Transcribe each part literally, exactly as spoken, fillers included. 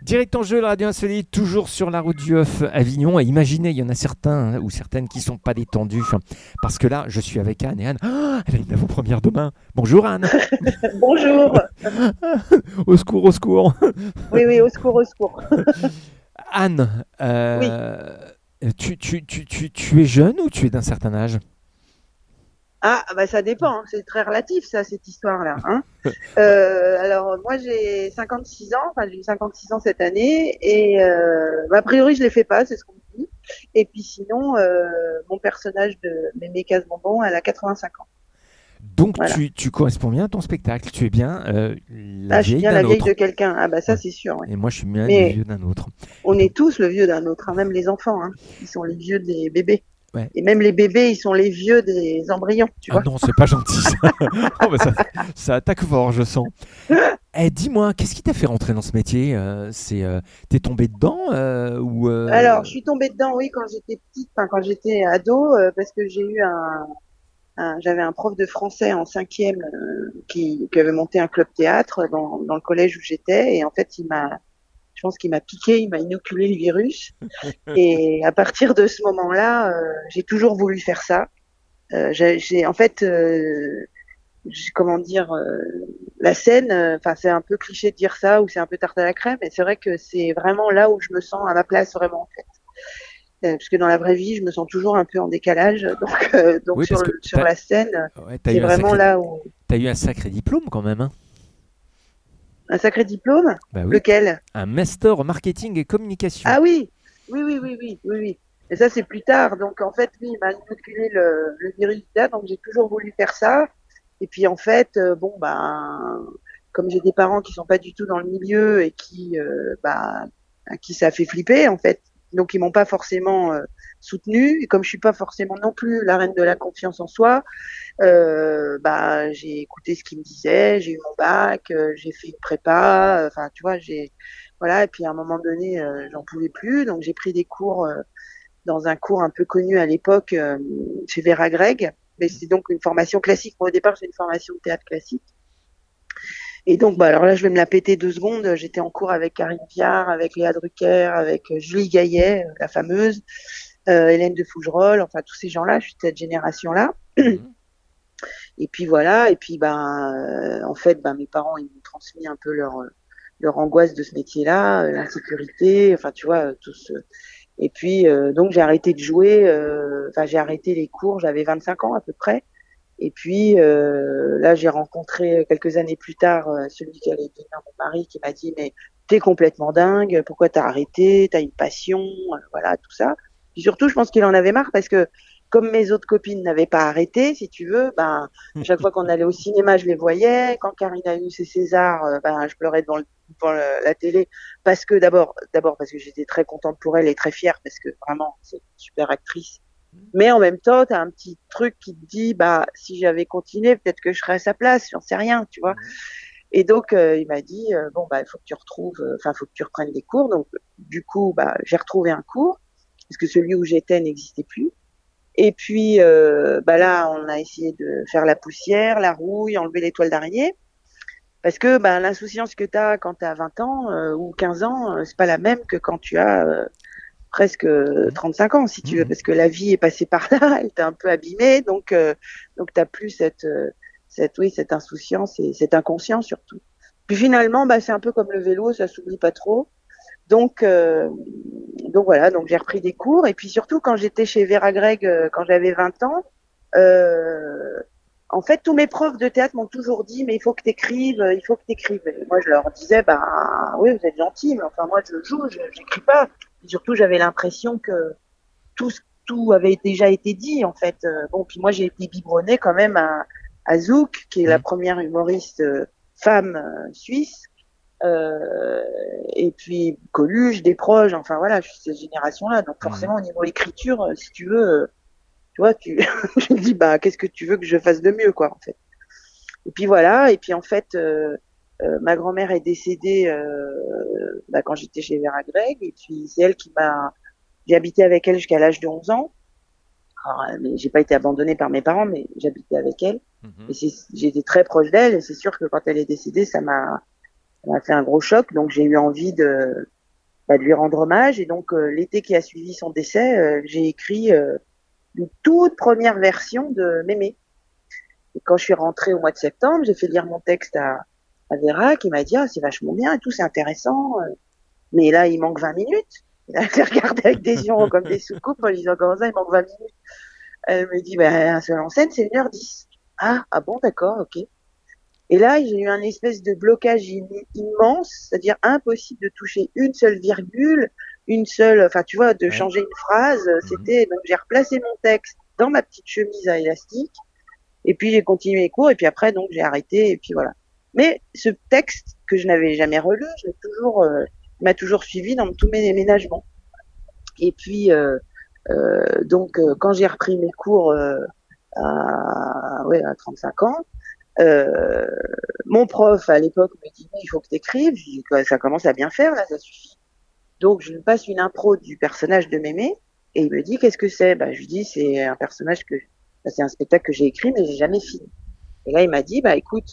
Direct en jeu, la radio insolite, toujours sur la route du Oeuf Avignon. Et imaginez, il y en a certains hein, ou certaines qui ne sont pas détendus. Hein, parce que là, je suis avec Anne et Anne, oh, elle a une avant-première demain. Bonjour Anne. Bonjour. Au secours, au secours. Oui, oui, au secours, au secours. Anne, Oui. euh, tu, tu, tu, tu, tu es jeune ou tu es d'un certain âge? Ah, bah ça dépend, hein. C'est très relatif, ça, cette histoire-là. Hein. Euh, alors, moi, j'ai cinquante-six ans, enfin, j'ai eu cinquante-six ans cette année, et euh, bah, a priori, je les fais pas, c'est ce qu'on me dit. Et puis sinon, euh, mon personnage de Mémé Casse-Bonbon, elle a quatre-vingt-cinq ans. Donc Voilà. tu, tu corresponds bien à ton spectacle. Tu es bien euh, la Ah, je suis vieille bien la d'un vieille autre. de quelqu'un. Ah, bah ça, Ouais. c'est sûr, ouais. Et moi, je suis bien le Mais vieux d'un autre. on Et donc, est tous le vieux d'un autre, hein, même les enfants, hein. Ils sont les vieux des bébés. ouais. Et même les bébés, ils sont les vieux des embryons, tu Ah vois. non, c'est pas gentil ça. Oh, bah, ça. Ça attaque fort, je sens. Eh, dis-moi, qu'est-ce qui t'a fait rentrer dans ce métier euh, C'est euh, t'es tombé dedans euh, ou Alors, je euh, suis tombée dedans, oui, quand j'étais petite, enfin quand j'étais ado, euh, parce que j'ai eu un, un- j'avais un prof de français en cinquième euh, qui, qui avait monté un club théâtre dans, dans le collège où j'étais, et en fait, il m'a, je pense qu'il m'a piqué, il m'a inoculé le virus, et à partir de ce moment-là, euh, j'ai toujours voulu faire ça. Euh, j'ai, j'ai- en fait, euh, j'ai- comment dire, euh, la scène, euh, enfin c'est un peu cliché de dire ça, ou c'est un peu tarte à la crème, mais c'est vrai que c'est vraiment là où je me sens à ma place vraiment. Euh, parce que dans la vraie vie, je me sens toujours un peu en décalage. Donc, euh, donc Oui, sur, parce que le, sur t'as la scène, ouais, t'as c'est eu un vraiment sacré là où t'as eu un sacré diplôme quand même. Hein. un sacré diplôme. Bah oui, Lequel? un master en marketing et communication. Ah oui, oui, oui, oui, oui, oui, oui. Et ça, c'est plus tard. Donc, en fait, oui, il m'a inoculé le, le virus du sida, donc j'ai toujours voulu faire ça. Et puis, en fait, euh, bon, ben, comme j'ai des parents qui sont pas du tout dans le milieu et qui, euh, bah, à qui ça a fait flipper, en fait. Donc, ils m'ont pas forcément euh, soutenue. Et comme je suis pas forcément non plus la reine de la confiance en soi, euh, bah, j'ai écouté ce qu'ils me disaient, j'ai eu mon bac, euh, j'ai fait une prépa, euh, enfin, tu vois, j'ai, voilà, et puis à un moment donné, euh, j'en pouvais plus, donc j'ai pris des cours euh, dans un cours un peu connu à l'époque euh, chez Vera Gregg, mais c'est donc une formation classique. Moi, au départ, c'est une formation de théâtre classique. Et donc, bah, alors là, je vais me la péter deux secondes. J'étais en cours avec Karine Viard, avec Léa Drucker, avec euh, Julie Gaillet, euh, la fameuse, euh, Hélène de Fougerolles, enfin, tous ces gens-là, je suis de cette génération-là. Mhm. Et puis voilà, et puis ben euh, en fait ben mes parents ils m'ont transmis un peu leur leur angoisse de ce métier-là, euh, l'insécurité, enfin tu vois tout ce et puis euh, donc j'ai arrêté de jouer, euh, enfin j'ai arrêté les cours, j'avais vingt-cinq ans à peu près. Et puis euh, là j'ai rencontré quelques années plus tard euh, celui qui allait devenir mon mari qui m'a dit mais t'es complètement dingue, pourquoi t'as arrêté, t'as une passion, euh, voilà tout ça. Puis surtout je pense qu'il en avait marre parce que comme mes autres copines n'avaient pas arrêté, si tu veux, ben, à chaque fois qu'on allait au cinéma, je les voyais. Quand Karine a eu ses Césars, euh, ben, je pleurais devant, le, devant le, la télé parce que d'abord, d'abord parce que j'étais très contente pour elle et très fière parce que vraiment, c'est une super actrice. Mais en même temps, tu as un petit truc qui te dit, bah, si j'avais continué, peut-être que je serais à sa place, j'en sais rien, tu vois. Mhm. Et donc, euh, il m'a dit, euh, bon, bah, il faut que tu retrouves, enfin, euh, faut que tu reprennes des cours. Donc, du coup, bah, j'ai retrouvé un cours parce que celui où j'étais n'existait plus. Et puis, euh, bah là, on a essayé de faire la poussière, la rouille, enlever les toiles d'araignée. Parce que bah, l'insouciance que tu as quand tu as vingt ans euh, ou quinze ans, euh, c'est pas la même que quand tu as euh, presque trente-cinq ans, si tu veux. Mhm. Parce que la vie est passée par là, elle t'a un peu abîmée. Donc, euh, donc tu n'as plus cette, euh, cette, oui, cette insouciance et cette inconscience surtout. Puis finalement, bah, c'est un peu comme le vélo, ça s'oublie pas trop. Donc, euh, donc voilà, donc j'ai repris des cours. Et puis surtout, quand j'étais chez Vera Gregg, euh, quand j'avais vingt ans, euh, en fait, tous mes profs de théâtre m'ont toujours dit, mais il faut que tu écrives, il faut que tu écrives. Et moi, je leur disais, bah oui, vous êtes gentils, mais enfin, moi, je joue, je n'écris pas. Et surtout, j'avais l'impression que tout, tout avait déjà été dit, en fait. Euh, Bon, puis moi, j'ai été biberonnée quand même à, à Zouk, qui est la Mhm. première humoriste euh, femme euh, suisse. Euh, et puis Coluche, Desproges, enfin voilà, je suis cette génération-là. Donc Mhm. forcément, au niveau écriture, euh, si tu veux, euh, tu vois, tu, je me dis, bah, qu'est-ce que tu veux que je fasse de mieux, quoi, en fait. Et puis voilà, et puis en fait, euh, euh, ma grand-mère est décédée euh, bah, quand j'étais chez Vera Gregg, et puis c'est elle qui m'a, j'ai habité avec elle jusqu'à l'âge de onze ans. Alors, euh, mais j'ai pas été abandonnée par mes parents, mais j'habitais avec elle. Et Mhm. c'est, j'étais très proche d'elle, et c'est sûr que quand elle est décédée, ça m'a, Ça m'a fait un gros choc, donc j'ai eu envie de, bah, de lui rendre hommage. Et donc, euh, l'été qui a suivi son décès, euh, j'ai écrit euh, une toute première version de Mémé. Et quand je suis rentrée au mois de septembre, j'ai fait lire mon texte à, à Vera, qui m'a dit ah, c'est vachement bien et tout, c'est intéressant. euh, Mais là, il manque vingt minutes. Et là, je l'ai regardé avec des yeux comme des soucoupes en lui disant comment ça, il manque vingt minutes. Elle me dit ben, un seul en scène, c'est une heure dix. Ah, ah bon, d'accord, ok. Et là, j'ai eu un espèce de blocage immense, c'est-à-dire impossible de toucher une seule virgule, une seule, enfin, tu vois, de Ouais. changer une phrase. C'était, donc j'ai replacé mon texte dans ma petite chemise à élastique, et puis j'ai continué les cours, et puis après, donc j'ai arrêté, et puis voilà. Mais ce texte que je n'avais jamais relu, je l'ai toujours, euh, m'a toujours suivi dans tous mes déménagements. Et puis, euh, euh, donc, euh, quand j'ai repris mes cours euh, à, ouais, à trente-cinq ans, euh, mon prof à l'époque me dit il faut que tu écrives. Je dis ça commence à bien faire là, ça suffit. Donc je lui passe une impro du personnage de Mémé et il me dit qu'est-ce que c'est. Bah je lui dis c'est un personnage que bah, c'est un spectacle que j'ai écrit mais j'ai jamais fini. Et là il m'a dit bah écoute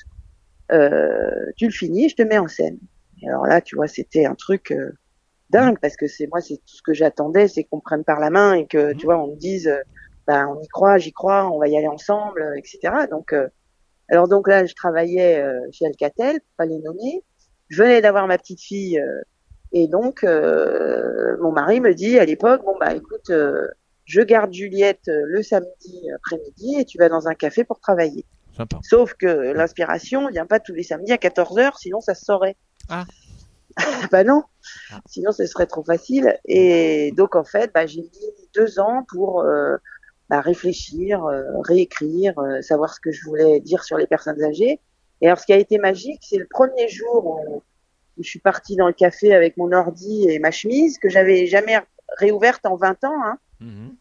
euh, tu le finis, je te mets en scène. Et alors là tu vois c'était un truc euh, dingue parce que c'est moi c'est tout ce que j'attendais, c'est qu'on prenne par la main et que tu vois on me dise euh, bah on y croit, j'y crois, on va y aller ensemble, et cetera. Donc euh, alors donc là, je travaillais euh, chez Alcatel, pas les nommer. Je venais d'avoir ma petite fille euh, et donc euh, mon mari me dit à l'époque bon bah écoute, euh, je garde Juliette euh, le samedi après-midi et tu vas dans un café pour travailler. Sympa. Sauf que l'inspiration vient pas tous les samedis à quatorze heures, sinon ça se saurait. Ah. Bah non, Ah. sinon ce serait trop facile. Et donc en fait, bah, j'ai mis deux ans pour euh, bah, réfléchir, euh, réécrire, euh, savoir ce que je voulais dire sur les personnes âgées. Et alors, ce qui a été magique, c'est le premier jour où, où je suis partie dans le café avec mon ordi et ma chemise, que j'avais jamais réouverte en vingt ans. Hein. Mm-hmm.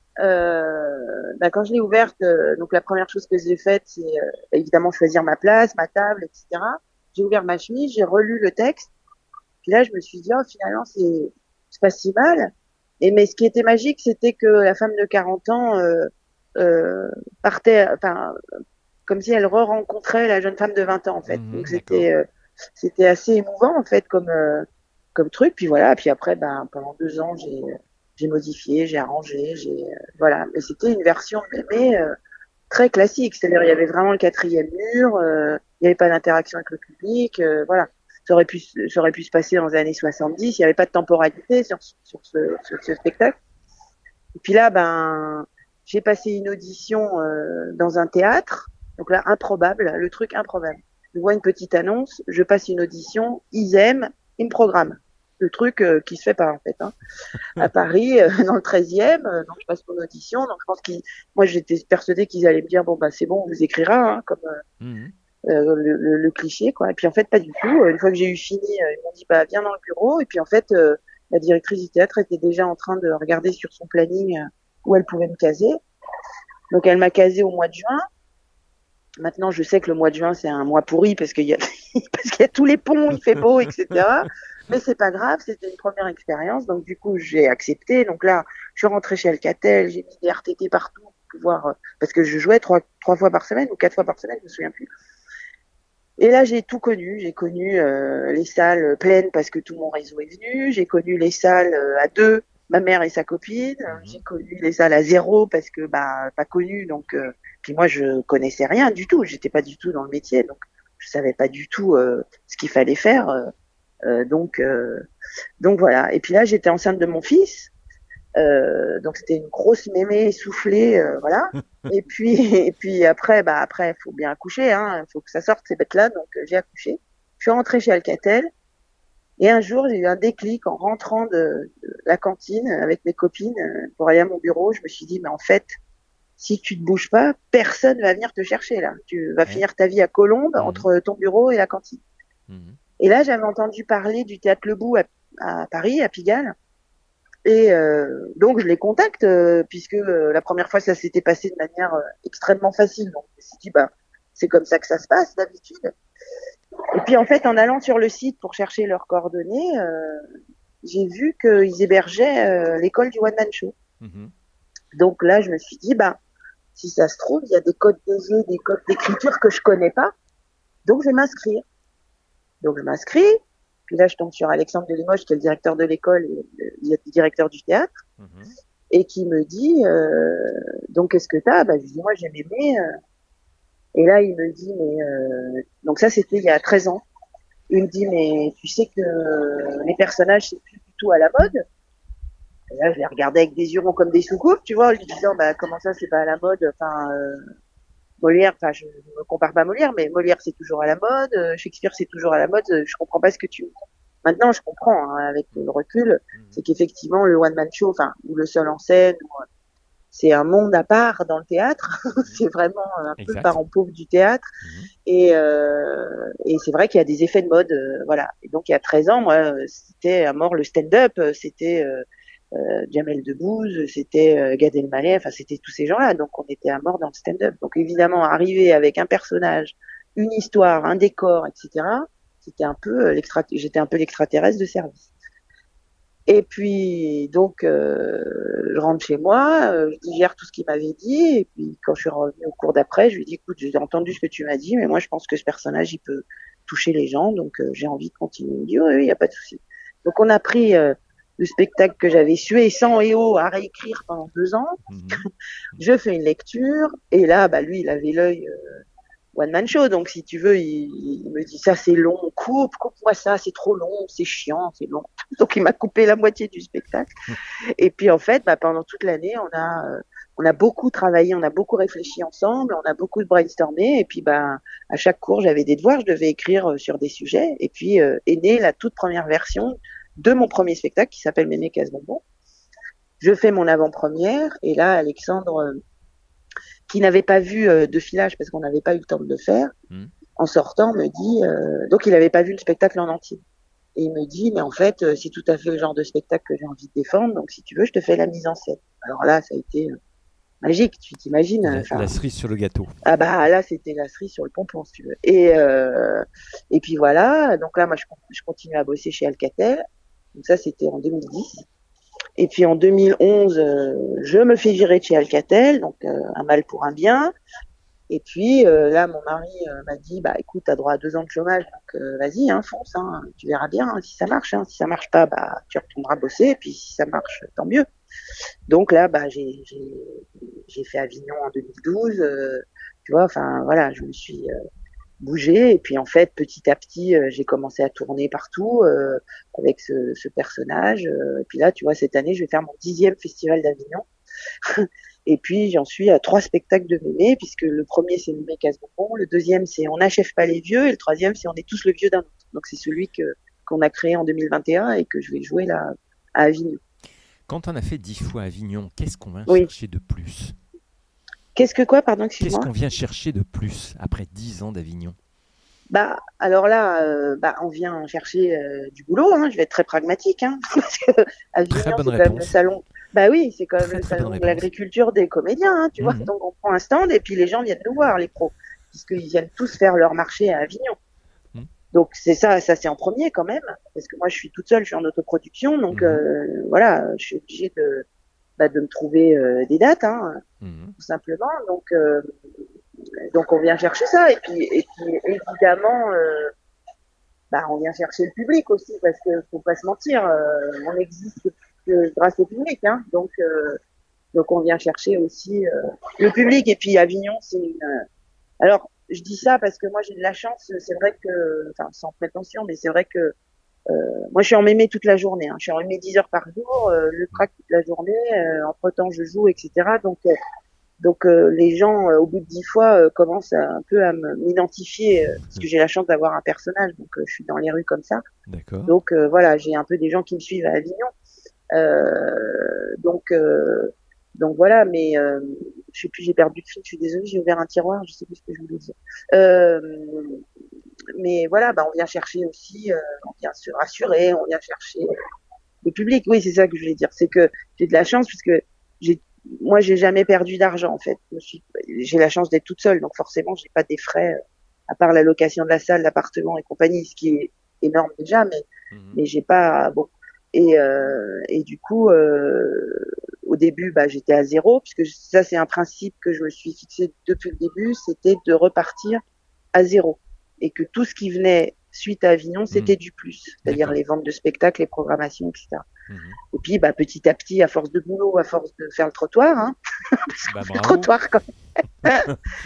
Euh, bah, quand je l'ai ouverte, euh, donc la première chose que j'ai faite, c'est euh, évidemment choisir ma place, ma table, et cetera. J'ai ouvert ma chemise, j'ai relu le texte. Puis là, je me suis dit, oh, finalement, c'est, c'est pas si mal. Et mais ce qui était magique, c'était que la femme de quarante ans euh, euh, partait, enfin, comme si elle re-rencontrait la jeune femme de vingt ans, en fait. Mm-hmm. Donc D'accord. c'était, euh, c'était assez émouvant, en fait, comme, euh, comme truc. Puis voilà. Puis après, ben, pendant deux ans, j'ai, j'ai modifié, j'ai arrangé, j'ai, euh, voilà. Mais c'était une version mais, euh, très classique. C'est-à-dire, il y avait vraiment le quatrième mur, euh, il n'y avait pas d'interaction avec le public, euh, voilà. Ça aurait pu, ça aurait pu se passer dans les années soixante-dix, il n'y avait pas de temporalité sur, sur, ce, sur ce spectacle. Et puis là, ben, j'ai passé une audition euh, dans un théâtre. Donc là, improbable, le truc improbable. Je vois une petite annonce, je passe une audition, ils aiment, ils me programment. Le truc euh, qui se fait pas en fait. Hein. À Paris, euh, dans le treizième, euh, donc je passe mon audition. Donc je pense qu'ils, moi j'étais persuadée qu'ils allaient me dire bon bah c'est bon, on vous écrira, hein, comme euh, Mm-hmm. euh, le, le, le cliché quoi. Et puis en fait pas du tout. Une fois que j'ai eu fini, euh, ils m'ont dit bah viens dans le bureau. Et puis en fait euh, la directrice du théâtre était déjà en train de regarder sur son planning euh, où elle pouvait me caser. Donc elle m'a casé au mois de juin. Maintenant je sais que le mois de juin c'est un mois pourri parce qu'il y a parce qu'il y a tous les ponts, il fait beau, et cetera. Mais c'est pas grave, c'était une première expérience. Donc du coup j'ai accepté. Donc là je suis rentrée chez Alcatel, j'ai mis des R T T partout pour pouvoir parce que je jouais trois trois fois par semaine ou quatre fois par semaine, je me souviens plus. Et là, j'ai tout connu. J'ai connu euh, les salles pleines parce que tout mon réseau est venu. J'ai connu les salles euh, à deux, ma mère et sa copine. Mm-hmm. J'ai connu les salles à zéro parce que bah pas connu. Donc euh, puis moi je connaissais rien du tout. J'étais pas du tout dans le métier, donc je savais pas du tout euh, ce qu'il fallait faire. Euh, euh, donc euh, donc voilà. Et puis là, j'étais enceinte de mon fils. Euh, donc c'était une grosse mémé essoufflée, euh, voilà. Et puis et puis après, bah après, faut bien accoucher, hein. Faut que ça sorte ces bêtes-là. Donc euh, j'ai accouché. Je suis rentrée chez Alcatel et un jour j'ai eu un déclic en rentrant de, de la cantine avec mes copines euh, pour aller à mon bureau. Je me suis dit mais en fait, si tu te bouges pas, personne va venir te chercher là. Tu vas Ouais. finir ta vie à Colombes Mm-hmm. entre ton bureau et la cantine. Mm-hmm. Et là j'avais entendu parler du théâtre Lebou à, à Paris, à Pigalle. Et euh, donc je les contacte euh, puisque euh, la première fois ça s'était passé de manière euh, extrêmement facile. Donc je me suis dit bah c'est comme ça que ça se passe d'habitude. Et puis en fait en allant sur le site pour chercher leurs coordonnées, euh, j'ai vu qu'ils hébergeaient euh, l'école du One Man Show. Mm-hmm. Donc là je me suis dit bah si ça se trouve il y a des codes de jeu, des codes d'écriture que je connais pas. Donc je vais m'inscrire. Donc je m'inscris. Puis là, je tombe sur Alexandre de Limoges, qui est le directeur de l'école et le directeur du théâtre, mmh. et qui me dit euh, donc qu'est-ce que t'as? Bah, je lui dis moi j'aime aimer. Euh... Et là, il me dit mais euh... donc ça c'était il y a treize ans. Il me dit mais tu sais que les personnages c'est plus du tout à la mode. Et là, je l'ai regardé avec des yeux ronds comme des soucoupes, tu vois, en lui disant bah comment ça c'est pas à la mode. Enfin euh... Molière, enfin je ne me compare pas à Molière, mais Molière c'est toujours à la mode, euh, Shakespeare c'est toujours à la mode. Je comprends pas ce que tu. Maintenant, je comprends hein, avec le recul, c'est qu'effectivement le one man show, enfin ou le seul en scène, c'est un monde à part dans le théâtre. C'est vraiment un exact. Peu le parent pauvre du théâtre. Mmh. Et, euh, et c'est vrai qu'il y a des effets de mode, euh, voilà. Et donc il y a treize ans, moi, c'était à mort le stand-up, c'était euh, euh, Jamel Debbouze, c'était euh, Gad Elmaleh, enfin c'était tous ces gens-là. Donc on était à mort dans le stand-up. Donc évidemment, arriver avec un personnage, une histoire, un décor, et cetera. C'était un peu l'extra, j'étais un peu l'extraterrestre de service. Et puis, donc, euh, je rentre chez moi, euh, je digère tout ce qu'il m'avait dit, et puis quand je suis revenue au cours d'après, je lui ai dit, écoute, j'ai entendu ce que tu m'as dit, mais moi, je pense que ce personnage, il peut toucher les gens, donc euh, j'ai envie de continuer. Il me dit, oui, oui, il n'y a pas de souci. Donc, on a pris euh, le spectacle que j'avais sué sang et eau à réécrire pendant deux ans. Mmh. Je fais une lecture, et là, bah, lui, il avait l'œil... Euh, one man show, donc si tu veux, il, il me dit ça c'est long, coupe, coupe-moi ça, c'est trop long, c'est chiant, c'est long. Donc il m'a coupé la moitié du spectacle. Et puis en fait, bah, pendant toute l'année, on a, euh, on a beaucoup travaillé, on a beaucoup réfléchi ensemble, on a beaucoup brainstormé. Et puis bah, à chaque cours, j'avais des devoirs, je devais écrire sur des sujets. Et puis euh, est née la toute première version de mon premier spectacle qui s'appelle Mémé Casse-Bonbon. Je fais mon avant-première et là, Alexandre euh, qui n'avait pas vu euh, de filage parce qu'on n'avait pas eu le temps de le faire, mmh. en sortant, me dit, euh, donc il n'avait pas vu le spectacle en entier. Et il me dit, mais en fait, euh, c'est tout à fait le genre de spectacle que j'ai envie de défendre, donc si tu veux, je te fais la mise en scène. Alors là, ça a été euh, magique, tu t'imagines. La, la cerise sur le gâteau. Ah bah là, c'était la cerise sur le pompon, si tu veux. Et, euh, et puis voilà, donc là, moi, je, je continue à bosser chez Alcatel. Donc ça, c'était en deux mille dix. Et puis en deux mille onze, euh, je me fais virer de chez Alcatel, donc euh, un mal pour un bien. Et puis euh, là, mon mari euh, m'a dit, bah écoute, t'as droit à deux ans de chômage, donc euh, vas-y, hein, fonce, hein, tu verras bien hein, si ça marche. Hein. Si ça marche pas, bah tu retourneras bosser. Et puis si ça marche, tant mieux. Donc là, bah j'ai j'ai, j'ai fait Avignon en deux mille douze. Euh, tu vois, enfin voilà, je me suis euh, bougée. Et puis en fait, petit à petit, euh, j'ai commencé à tourner partout euh, avec ce, ce personnage. Euh, et puis là, tu vois, cette année, je vais faire mon dixième festival d'Avignon. Et puis j'en suis à trois spectacles de Mémé, puisque le premier c'est Mémé Casse-Bonbon, le deuxième c'est On n'achève pas les vieux, et le troisième c'est On est tous le vieux d'un autre. Donc c'est celui que qu'on a créé en deux mille vingt et un et que je vais jouer là à Avignon. Quand on a fait dix fois Avignon, qu'est-ce qu'on vient oui. chercher de plus? Qu'est-ce que quoi, pardon, excuse-moi? Qu'est-ce qu'on vient chercher de plus après dix ans d'Avignon? Bah alors là, euh, bah on vient chercher euh, du boulot. Hein, je vais être très pragmatique, hein, parce que Avignon c'est quand même le salon. Bah oui, c'est quand même très, le salon de l'agriculture des comédiens, hein, tu mmh. vois. Donc on prend un stand et puis les gens viennent nous voir, les pros, puisqu'ils viennent tous faire leur marché à Avignon. Mmh. Donc c'est ça, ça c'est en premier quand même, parce que moi je suis toute seule, je suis en autoproduction, donc mmh. euh, voilà, je suis obligée de, bah, de me trouver euh, des dates, hein, mmh. tout simplement. Donc euh, donc on vient chercher ça et puis et puis évidemment. Euh, bah, on vient chercher le public aussi, parce que faut pas se mentir, euh, on existe que grâce au public, hein. Donc, euh, donc on vient chercher aussi euh, le public. Et puis Avignon, c'est une. Euh... Alors, je dis ça parce que moi j'ai de la chance. C'est vrai que, enfin, sans prétention, mais c'est vrai que euh, moi je suis en mémé toute la journée. Hein. Je suis en mémé dix heures par jour, euh, le track toute la journée. Euh, entre temps, je joue, et cetera. Donc euh, Donc euh, les gens, euh, au bout de dix fois, euh, commencent à, un peu à m'identifier, euh, parce que j'ai la chance d'avoir un personnage, donc euh, je suis dans les rues comme ça. D'accord. Donc euh, voilà, j'ai un peu des gens qui me suivent à Avignon. Euh, donc euh, donc voilà, mais euh, je sais plus, j'ai perdu le fil, je suis désolée, j'ai ouvert un tiroir, je sais plus ce que je voulais dire. Euh, mais voilà, bah on vient chercher aussi, euh, on vient se rassurer, on vient chercher le public. Oui, c'est ça que je voulais dire, c'est que j'ai de la chance puisque j'ai moi, j'ai jamais perdu d'argent en fait. Je suis, j'ai la chance d'être toute seule, donc forcément, j'ai pas des frais à part la location de la salle, l'appartement et compagnie, ce qui est énorme déjà, mais mmh. mais j'ai pas bon. Et euh, et du coup, euh, au début, bah j'étais à zéro, puisque ça c'est un principe que je me suis fixé depuis le début, c'était de repartir à zéro et que tout ce qui venait suite à Avignon, c'était Mmh. du plus, c'est-à-dire D'accord. les ventes de spectacles, les programmations, et cetera. Mmh. Et puis, bah, petit à petit, à force de boulot, à force de faire le trottoir, hein, parce qu'on Bah, fait le bravo. trottoir quand même,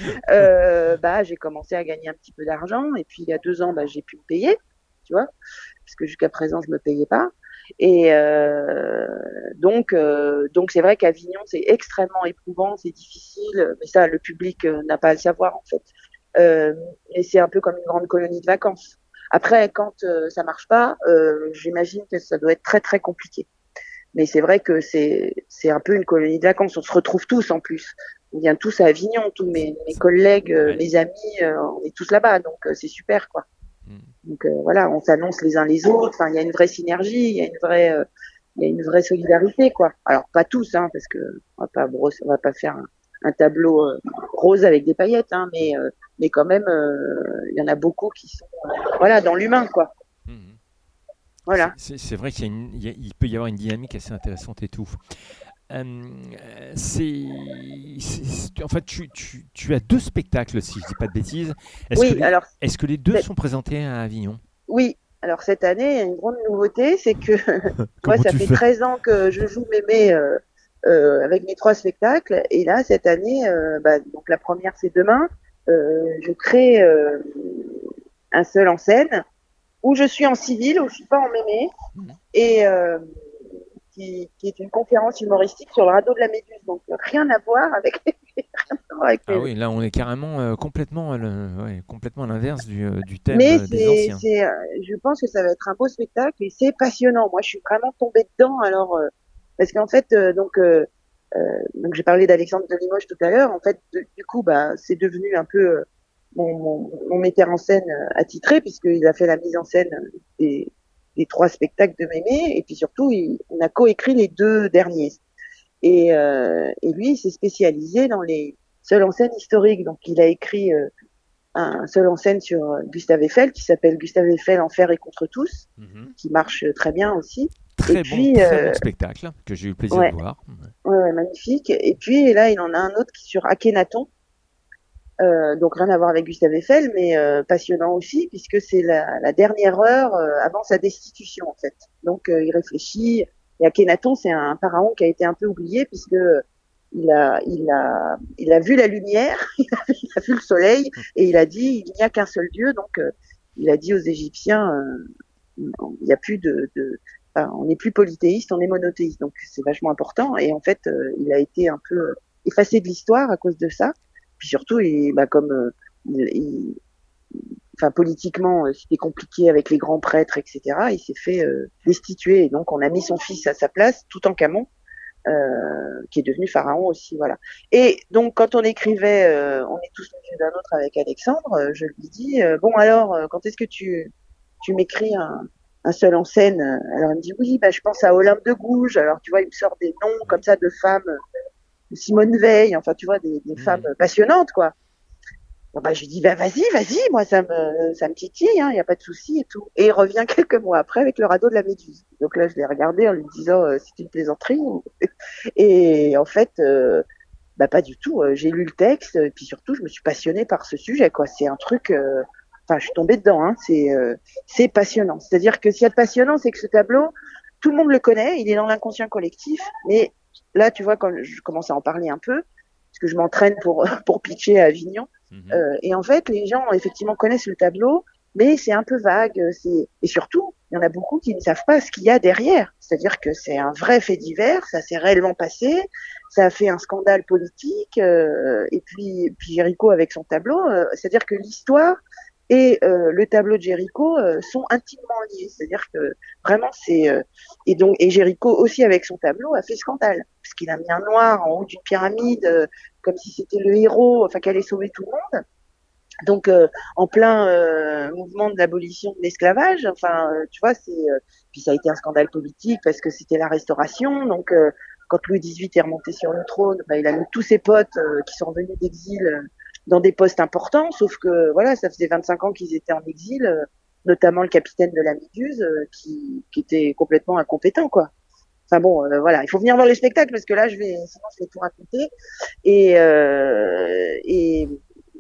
euh, bah, j'ai commencé à gagner un petit peu d'argent. Et puis, il y a deux ans, bah, j'ai pu me payer, tu vois, parce que jusqu'à présent, je me payais pas. Et euh, donc, euh, donc c'est vrai qu'Avignon, c'est extrêmement éprouvant, c'est difficile, mais ça, le public euh, n'a pas à le savoir en fait. Euh, et c'est un peu comme une grande colonie de vacances. Après, quand euh, ça marche pas, euh, j'imagine que ça doit être très très compliqué. Mais c'est vrai que c'est c'est un peu une colonie de vacances. On se retrouve tous en plus. On vient tous à Avignon, tous mes, mes collègues, euh, Ouais. mes amis, euh, on est tous là-bas, donc euh, c'est super quoi. Mmh. Donc euh, voilà, on s'annonce les uns les autres. Enfin, il y a une vraie synergie, il y a une vraie, euh, il y a une vraie solidarité, quoi. Alors pas tous, hein, parce que on va pas brosse, on va pas faire un, un tableau euh, rose avec des paillettes, hein, mais euh, mais quand même, euh, il y en a beaucoup qui sont, euh, voilà, dans l'humain, quoi. Mmh. C'est Voilà. c'est- c'est vrai qu'il y a une- il y a- il peut y avoir une dynamique assez intéressante et tout. Euh, c'est, c'est- en fait, tu, tu- tu as deux spectacles, si je dis pas de bêtises. Est-ce que Oui, les, alors est-ce que les deux c'est- sont présentés à Avignon? oui. Alors cette année, il y a une grande nouveauté, c'est que moi, Comment ça tu fait fais? treize ans que je joue Mémé euh, euh, avec mes trois spectacles, et là cette année, euh, bah, donc la première c'est demain, euh, je crée euh, un seul en scène où je suis en civil, où je suis pas en Mémé, Mhm. et euh, qui, qui est une conférence humoristique sur le radeau de la Méduse, donc rien à voir avec, rien à voir avec Ah Mémé. oui, là on est carrément euh, complètement, à le- ouais, complètement à l'inverse du, euh, du thème Mais euh, des c'est, anciens. c'est, euh, je pense que ça va être un beau spectacle et c'est passionnant. Moi, je suis vraiment tombée dedans. Alors, euh, parce qu'en fait, euh, donc, euh, euh, donc j'ai parlé d'Alexandre de Limoges tout à l'heure. En fait, de- du coup, bah, c'est devenu un peu euh, mon, mon, mon metteur en scène euh, attitré puisqu'il a fait la mise en scène des, des trois spectacles de Mémé et puis surtout, il, on a coécrit les deux derniers. Et, euh, et lui, il s'est spécialisé dans les seuls en scène historiques. Donc, il a écrit euh, un seul en scène sur euh, Gustave Eiffel qui s'appelle Gustave Eiffel Enfer et contre tous, Mhm. qui marche très bien aussi. Et Très bon, puis, très bon euh, spectacle que j'ai eu le plaisir de ouais, voir. ouais, ouais, magnifique. Et puis là, il en a un autre qui est sur Akhenaton, euh, donc rien à voir avec Gustave Eiffel, mais euh, passionnant aussi, puisque c'est la, la dernière heure euh, avant sa destitution, en fait. Donc euh, il réfléchit. Et Akhenaton, c'est un pharaon qui a été un peu oublié, puisque il a, il a, il a vu la lumière, il a vu le soleil, et il a dit, il n'y a qu'un seul Dieu, donc euh, il a dit aux Égyptiens, euh, il n'y a plus de, de enfin, on n'est plus polythéiste, on est monothéiste, donc c'est vachement important. Et en fait, euh, il a été un peu effacé de l'histoire à cause de ça. Puis surtout, il, bah, comme euh, il, il, enfin politiquement, euh, c'était compliqué avec les grands prêtres, et cetera. Il s'est fait euh, destituer, et donc on a mis son fils à sa place, Toutankhamon, euh, qui est devenu pharaon aussi, voilà. Et donc quand on écrivait, euh, on est tous le mieux d'un autre avec Alexandre, euh, je lui dis euh, bon alors, euh, quand est-ce que tu tu m'écris un, un seul en scène? Alors il me dit oui, bah je pense à Olympe de Gouges. Alors tu vois, il me sort des noms comme ça de femmes, de Simone Veil, enfin tu vois des, des femmes Mhm. passionnantes quoi. Bon, bah, je lui dis, bah, vas-y, vas-y, moi, ça me, ça me titille, il hein, n'y a pas de souci et tout. Et il revient quelques mois après avec le radeau de la Méduse. Donc là, je l'ai regardé en lui disant, euh, c'est une plaisanterie. Et en fait, euh, bah, pas du tout. Euh, J'ai lu le texte, et puis surtout, je me suis passionnée par ce sujet, quoi. C'est un truc, euh, enfin, je suis tombée dedans, hein. C'est, euh, c'est passionnant. C'est-à-dire que s'il y a de passionnant, c'est que ce tableau, tout le monde le connaît, il est dans l'inconscient collectif, mais là, tu vois, quand je commence à en parler un peu, parce que je m'entraîne pour, pour pitcher à Avignon, Mhm. euh, et en fait, les gens, effectivement, connaissent le tableau, mais c'est un peu vague. C'est... Et surtout, il y en a beaucoup qui ne savent pas ce qu'il y a derrière. C'est-à-dire que c'est un vrai fait divers, ça s'est réellement passé, ça a fait un scandale politique, euh, et puis, puis Géricault avec son tableau. Euh, c'est-à-dire que l'histoire et euh, le tableau de Géricault euh, sont intimement liés. C'est-à-dire que vraiment, c'est... Euh, et donc, et Géricault aussi avec son tableau a fait scandale, parce qu'il a mis un noir en haut d'une pyramide, euh, comme si c'était le héros, enfin, qui allait sauver tout le monde. Donc, euh, en plein euh, mouvement de l'abolition de l'esclavage, enfin, euh, tu vois, c'est euh, puis ça a été un scandale politique parce que c'était la Restauration. Donc, euh, quand Louis dix-huit est remonté sur le trône, bah, il a mis tous ses potes euh, qui sont revenus d'exil euh, dans des postes importants. Sauf que voilà, ça faisait vingt-cinq ans qu'ils étaient en exil, euh, notamment le capitaine de la Méduse, euh, qui, qui était complètement incompétent, quoi. Enfin bon, euh, voilà, il faut venir voir les spectacles parce que là, je vais, sinon, je vais tout raconter. Et, euh, et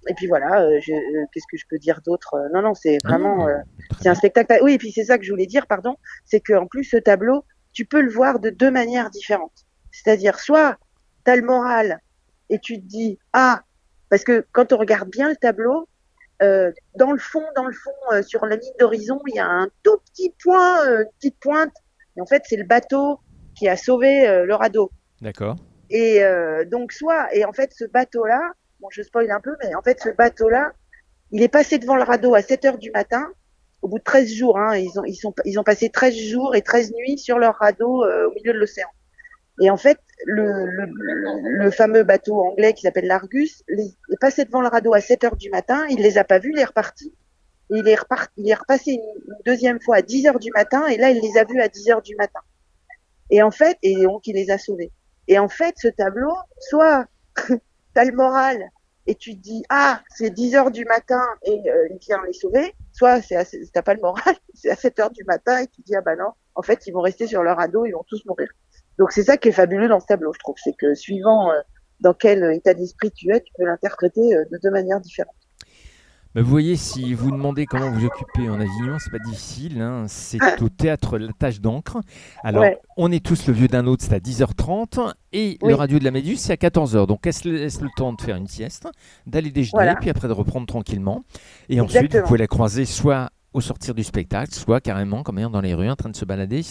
et puis voilà, euh, je, euh, qu'est-ce que je peux dire d'autre? Euh, Non, non, c'est Ah non, vraiment, mais euh, très c'est un bien. spectacle. Oui, et puis c'est ça que je voulais dire, pardon, c'est qu'en plus ce tableau, tu peux le voir de deux manières différentes. C'est-à-dire, soit tu as le moral et tu te dis, ah, parce que quand on regarde bien le tableau, euh, dans le fond, dans le fond, euh, sur la ligne d'horizon, il y a un tout petit point, euh, une petite pointe, et en fait, c'est le bateau qui a sauvé euh, le radeau. D'accord. Et euh, donc, soit, et en fait, ce bateau-là, bon, je spoil un peu, mais en fait, ce bateau-là, il est passé devant le radeau à sept heures du matin, au bout de treize jours, hein, ils, ont, ils, sont, ils ont passé treize jours et treize nuits sur leur radeau euh, au milieu de l'océan. Et en fait, le, le, le fameux bateau anglais qui s'appelle l'Argus les, est passé devant le radeau à sept heures du matin, il les a pas vus, il est reparti. Et il est, reparti, il est repassé une, une deuxième fois à dix heures du matin, et là, il les a vus à dix heures du matin. Et en fait, et donc, il les a sauvés. Et en fait, ce tableau, soit t'as le moral et tu te dis, ah, c'est dix heures du matin et euh, il vient les sauver, soit c'est assez, t'as pas le moral, c'est à sept heures du matin et tu te dis, ah bah non, en fait, ils vont rester sur leur radeau, ils vont tous mourir. Donc c'est ça qui est fabuleux dans ce tableau, je trouve, c'est que suivant euh, dans quel état d'esprit tu es, tu peux l'interpréter euh, de deux manières différentes. Bah, vous voyez, si vous demandez comment vous occupez en Avignon, c'est pas difficile, hein. C'est Ah, au théâtre La Tâche d'encre. Alors, ouais, on est tous le vieux d'un autre, c'est à dix heures trente. Et le oui, radio de la Méduse, c'est à quatorze heures. Donc, elle se laisse le temps de faire une sieste, d'aller déjeuner, voilà, puis après de reprendre tranquillement. Et ensuite, vous exactement. pouvez la croiser soit au sortir du spectacle, soit carrément comme dans les rues en train de se balader.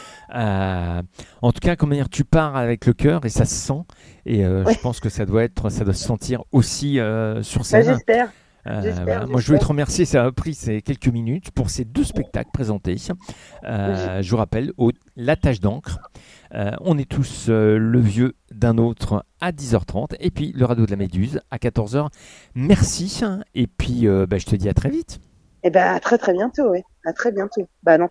Euh, en tout cas, comme dire, tu pars avec le cœur et ça se sent. Et euh, je Ouais, pense que ça doit être, ça doit se sentir aussi euh, sur bah, scène. j'espère, Euh, j'espère, voilà. Moi, je voulais j'espère. te remercier. Ça a pris ces quelques minutes pour ces deux spectacles présentés. J- Euh, je vous rappelle, au, La Tâche d'encre. Euh, on est tous euh, le vieux d'un autre à dix heures trente. Et puis le radeau de la Méduse à quatorze heures. Merci. Et puis, euh, bah, je te dis à très vite. Eh ben, à très très bientôt, oui, à très bientôt. Bah, dans